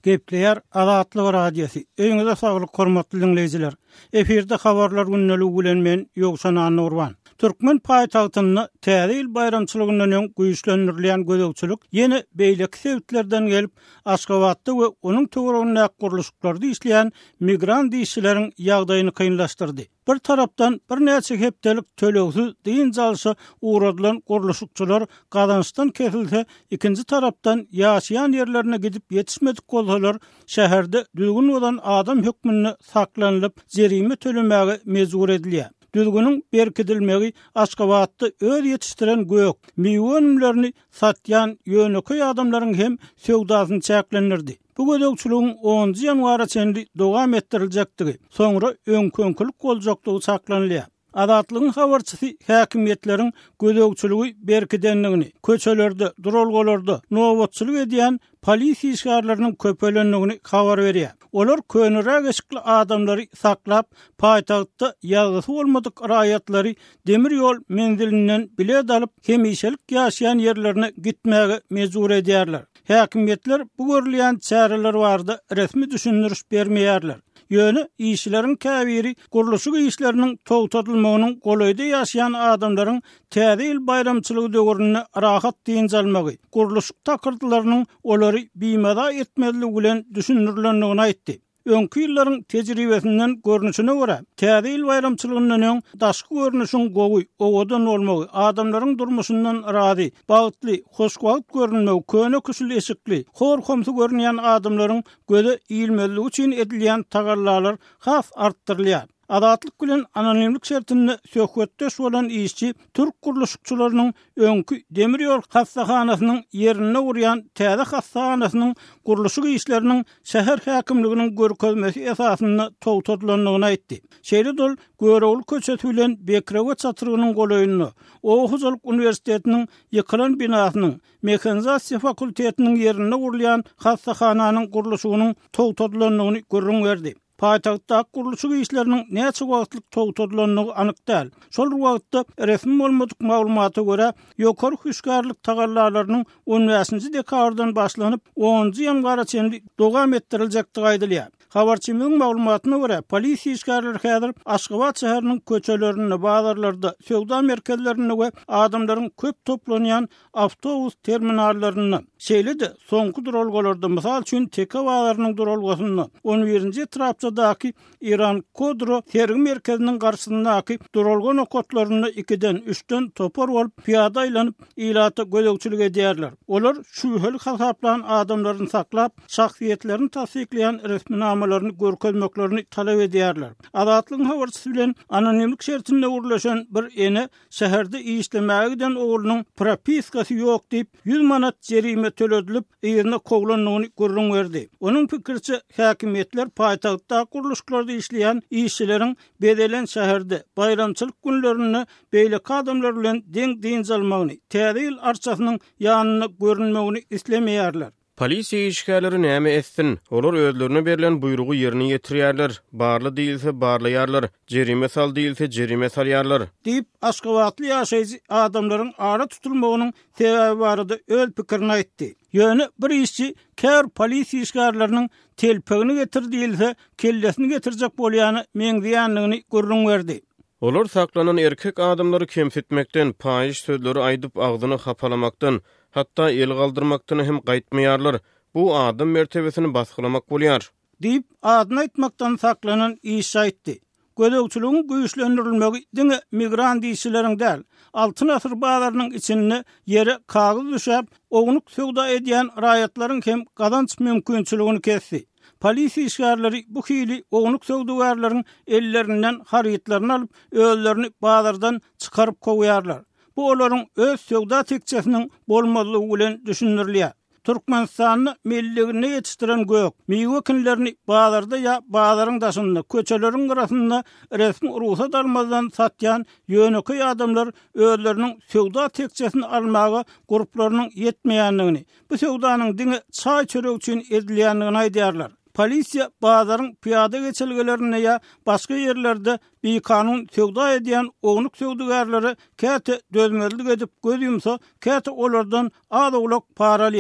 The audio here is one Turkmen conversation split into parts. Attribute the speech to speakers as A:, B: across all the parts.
A: Gepleyer Azatlyk radiosi. Öňüňizde saglyk hormatly dinleýijiler. Eferde habarlar günnälik bilen men Ýogşan Nurwan. Türkmen paýtagtyny täze ýyl bayramçylygyndan öň güýçlendirilýän gözegçilik ýene beýleki sebäplerden gelip Aşgabatda we onuň töwereginde guruluşlarda işleýän migrant işçileriň ýagdaýyny kynlaşdyrdy. Bir tarapdan bir näçe hepdelik tölegsiz diýin jalşy uğradylan guruluşçular gazançdan kesilse, ikinji tarapdan ýaşaýan ýerlerine gidip ýetişmedik bolsalar, şäherde düzgün bolan adam hökmüne saklanylyp jerime tölemäge mejbur edilýär. Düzgünün berkidilmegi Aşgabatda öz yetiştiren gök, milyonlaryny satýan ýöneköy adamlaryň hem söwdasyny çäklendirdi. Bu gözegçiligiň 10 ýanwara çenli dowam ettiriljekdigi, soňra öňkönkülük boljakdygy saklanylýar. Azatlygyň habarçysy häkimetleriň gözegçiligi berkidenligini, köçelerde, duralgalarda nowatçylyk edýän polisiýa işgärleriniň köpelenligini habar berýär. Olar könürä geçikli adamlary saklap, paýtagtda ýagdysy bolmadyk raýatlary demir ýol menzilinden bilet alyp, hemişelik ýaşaýan ýerlerine gitmäge mejbur edýärler. Häkimetler bu görülýän çäreler bardy resmi düşündürüş bermeýärler. Ýöne işçilerin käbiri guruluşyk işleriniň togtatylmagynyň golaýda ýaşaýan adamlaryň täze ýyl bayramçylygy döwrüne rahat diýin almagy, guruluşyk takyrdylarynyň olary biýmada etmediligi bilen düşündirilendigini aýtdy. Öňkü ýyllaryň tejribesinden görnüşine görä, täze ýyl bayramçylygyndan öň daşky görnüşiň gowy, owadan bolmagy, adamlaryň durmuşyndan razy, bagtly, hoşgawt görünmegi, köne küsül eşikli, horkomsy görünýän adamlaryň göze iýilmezligi üçin edilýän tagallarlar has arttyrylýar. Azatlyk bilen anonimlik şertinde söhbetdeş bolan işçi Türk guruluşçularynyň öňkü demir ýol hassahanasynyň ýerine urýan täze hassahanasynyň guruluşyk işleriniň şäher häkimliginiň görkezmesi esasyny togtatlandygyny aýtdy. Şeýle Göregul köçesi bilen Bekrewe çatyrynyň golaýyny, Oğuzaluk Üniversitetiniň ýykylan binasynyň mekanizasiýa fakultetiniň ýerine urulýan hassahanyň guruluşynyň togtatlandygyny görüň berdi. Paýtagtda guruluşyk işleriniň näçe wagtlyk togtatlandygy anyk däl. Şol wagtda resmi bolmadyk maglumata görä, ýokary hüşgärlik tagallarlarynyň 15-nji dekabrdan başlanyp 10-njy ýanwara çenli dowam ettiriljekdigi aýdylýar. Habarçymyň maglumatyna görä, polisiýa işgärleri häzir Aşgabat şäheriniň köçelerinde, bazarlarda, söwda merkezlerinde we adamlaryň köp toplanýan awtobus terminallaryny, şeýle-de soňky duralgalarda, mysal üçin Teke bazarlynyň duralgasyny, 11-nji trapçadaky İran Kodro tergi merkeziniň garşysyndaky duralga nokatlaryny 2-den 3-den topar bolup piýada aýlanyp ilata gözegçilik edýärler. Olar şübhelik hasaplan adamlaryny saklap, şahsiýetlerini tasdikleýän resmi görkezmeklerini talep edýärler. Azatlygyň habarçysy bilen anonimlik şertinde urlaşan bir ene şäherde işlemäge giden oğlunyň propiskasy ýok diýip 100 manat jerime töledilip ýerine koglandygyny görüň berdi. Onuň pikirçe häkimetler paýtagtda guruluşlarda işleýän işçileriň bedelen şäherde bayramçylyk günlerini beýleki adamlar bilen deň diýin almagyny, täze ýyl arçasynyň ýanyna görünmegini islemeýärler.
B: Polisiýa işgärleri näme etsin? Olar özlerine berilen buýrugy ýerine ýetirýärler. Barly diýilse barlaýarlar, jerime sal diýilse jerime salýarlar.
A: Diýip Aşgabatly ýaşaýjy adamlaryň ara tutulmagynyň sebebi barada öz pikirini aýtdy. Ýöne bir işçi kär polisiýa işgärleriniň telpegini getir diýilse, kellesini getirjek bolýany meňdiýänligini görüň berdi.
B: Olar saklanan erkek adamlary kemsitmekden, paýyş sözleri aýdyp agzyny hapalamakdan, hatta el galdyrmakdan hem gaýtmaýarlar. Bu adam mertebesini basgylamak bolýar.
A: Diýip adyny aýtmakdan saklanan iş aýtdy. Gözegçiligiň güýçlendirilmegi diňe migrant işçileriň däl, altyn asyr bazarlarynyň içinde ýere kagyz düşäp, ognuk söwda edýän raýatlaryň hem gazanç mümkinçiligini kesdi. Polisiýa işgärleri bu hili ognuk söwdagärleriň ellerinden haryatlaryny alyp, özlerini bazardan çykaryp goýarlar. Bu olaryň öz söwda tekçesiniň bolmadylygy bilen düşündirilýär. Türkmenistanyny milliligine ýetişdiren gök, meýwe kinlerini bazarda ýa bazaryň daşynda, köçeleriň arasynda resmi ruhsat almadan satýan ýöneköy adamlar özleriniň söwda tekçesini almaga gruplarynyň ýetmeýänligini, bu söwdanyň diňe çaý çörek üçin edilýänligini aýdýarlar. Polisiýa bazaryň piýada geçilgelerine ýa başga ýerlerde beýkanun söwda edýän ognuk söwdagärleri käte dözmezlik edip göz ýumsa, käte olardan az ulak para alýar.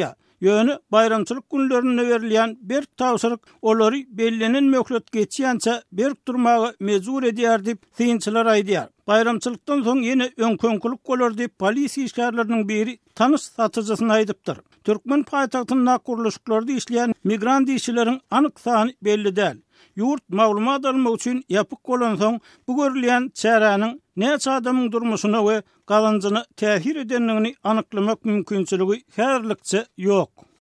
A: Ýöne bayramçylyk günlerine berilýän bir tawsyryk olary bellenen möhlet geçýänçe berk durmagy mejbur edýär diýip synçylar aýdýar. Bayramçylykdan soň ýene öňköňkülük bolar diýip polisiýa işgärleriniň biri tanış satyjysyna aýdypdyr. Türkmen paýtagtyna kuruluşlarda işleýän migrant işçileriň anyk sany belli däl. Yurt maglumat almak üçin ýapyk bolan soň bu görülýän çäranyň näçe adamyň durmuşyna we galanjyna täsir edenligini anyklamak mümkinçiligi härlikçe ýok.